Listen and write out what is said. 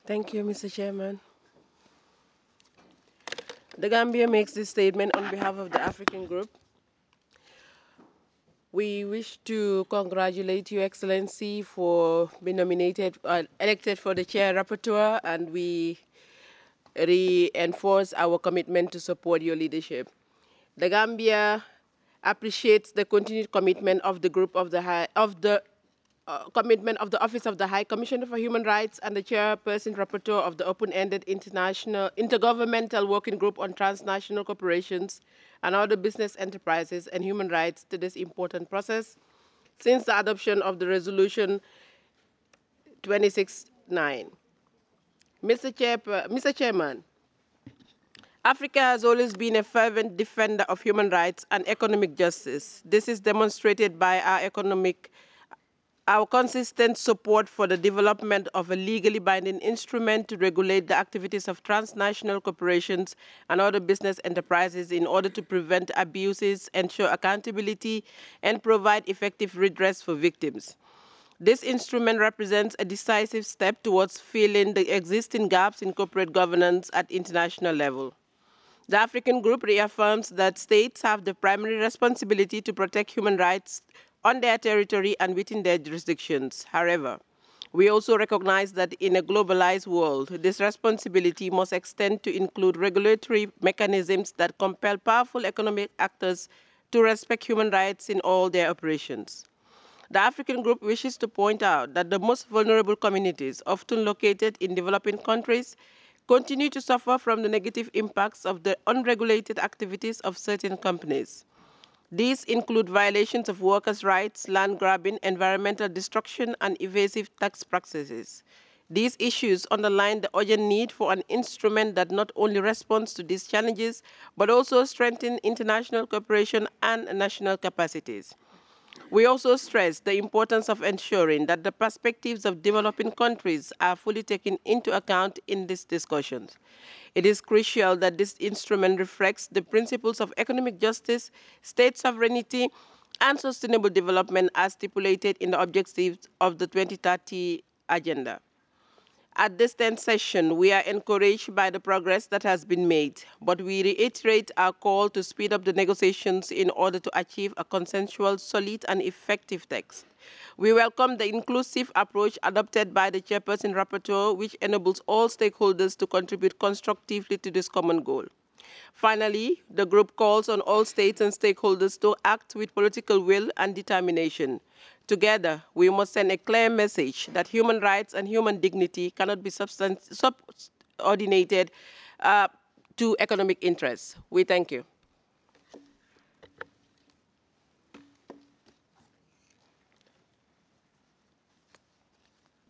Thank you, Mr. Chairman. The Gambia makes this statement on behalf of the African Group. We wish to congratulate Your Excellency for being nominated, elected for the Chair Rapporteur, and we reinforce our commitment to support your leadership. The Gambia appreciates the continued commitment of the group of the commitment of the Office of the High Commissioner for Human Rights and the Chairperson Rapporteur of the Open-Ended International Intergovernmental Working Group on Transnational Corporations and Other Business Enterprises and Human Rights to this important process since the adoption of the Resolution 26-9. Mr. Chairman, Africa has always been a fervent defender of human rights and economic justice. This is demonstrated by our consistent support for the development of a legally binding instrument to regulate the activities of transnational corporations and other business enterprises in order to prevent abuses, ensure accountability, and provide effective redress for victims. This instrument represents a decisive step towards filling the existing gaps in corporate governance at international level. The African Group reaffirms that states have the primary responsibility to protect human rights on their territory and within their jurisdictions. However, we also recognize that in a globalized world, this responsibility must extend to include regulatory mechanisms that compel powerful economic actors to respect human rights in all their operations. The African Group wishes to point out that the most vulnerable communities, often located in developing countries, continue to suffer from the negative impacts of the unregulated activities of certain companies. These include violations of workers' rights, land grabbing, environmental destruction, and evasive tax practices. These issues underline the urgent need for an instrument that not only responds to these challenges, but also strengthens international cooperation and national capacities. We also stress the importance of ensuring that the perspectives of developing countries are fully taken into account in these discussions. It is crucial that this instrument reflects the principles of economic justice, state sovereignty, and sustainable development as stipulated in the objectives of the 2030 Agenda. At this 10th session, we are encouraged by the progress that has been made, but we reiterate our call to speed up the negotiations in order to achieve a consensual, solid, and effective text. We welcome the inclusive approach adopted by the Chairperson Rapporteur, which enables all stakeholders to contribute constructively to this common goal. Finally, the group calls on all states and stakeholders to act with political will and determination. Together, we must send a clear message that human rights and human dignity cannot be subordinated uh, to economic interests. We thank you.